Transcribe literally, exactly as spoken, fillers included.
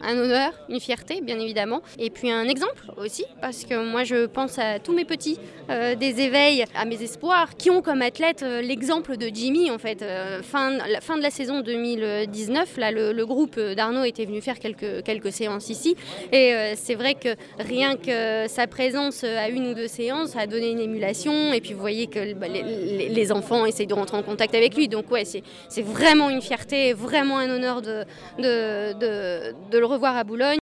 un honneur, une fierté, bien évidemment. Et puis un exemple aussi, parce que moi, je pense à tous mes petits, euh, des éveils, à mes espoirs, qui ont comme athlète euh, l'exemple de Jimmy, en fait. Euh, fin, la fin de la saison deux mille dix-neuf, là, le, le groupe d'Arnaud était venu faire quelques, quelques séances ici. Et euh, c'est vrai que rien que sa présence à une ou deux séances a donné une émulation. Et puis vous voyez que bah, les, les enfants essayent de rentrer en contact avec lui. Donc ouais, c'est, c'est vraiment une fierté, vraiment un honneur de, de, de, de le revoir à Boulogne.